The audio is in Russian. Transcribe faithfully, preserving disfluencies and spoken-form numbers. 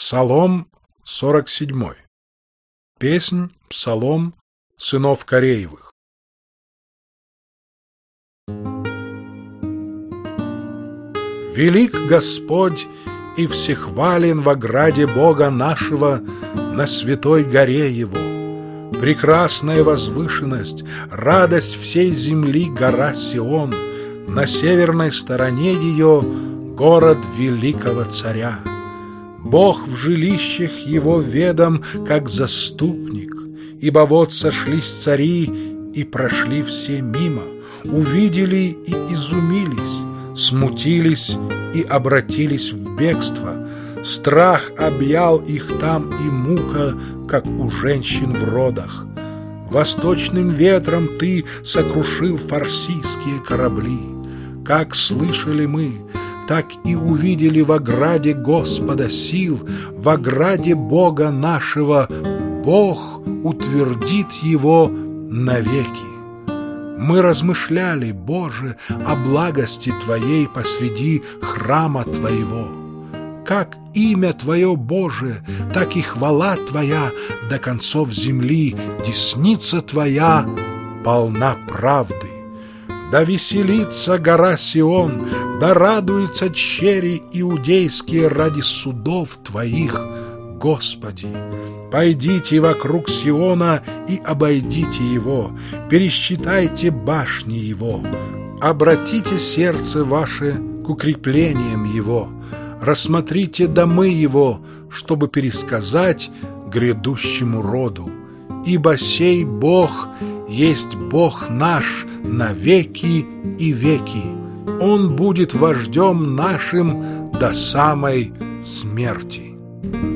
Псалом сорок седьмой. Песнь, псалом сынов Кореевых. Велик Господь и всехвален в ограде Бога нашего на святой горе Его. Прекрасная возвышенность, радость всей земли гора Сион, на северной стороне ее город великого царя. Бог в жилищах его ведом, как заступник, ибо вот сошлись цари и прошли все мимо, увидели и изумились, смутились и обратились в бегство. Страх объял их там и мука, как у женщин в родах. Восточным ветром ты сокрушил фарсийские корабли. Как слышали мы, так и увидели в ограде Господа сил, в ограде Бога нашего. Бог утвердит его навеки. Мы размышляли, Боже, о благости Твоей посреди храма Твоего. Как имя Твое, Боже, так и хвала Твоя до концов земли, десница Твоя полна правды. Да веселится гора Сион, да радуются чери иудейские ради судов Твоих, Господи. Пойдите вокруг Сиона и обойдите его, пересчитайте башни его, обратите сердце ваше к укреплениям его, рассмотрите домы его, чтобы пересказать грядущему роду. Ибо сей Бог есть Бог наш на веки и веки. Он будет вождем нашим до самой смерти.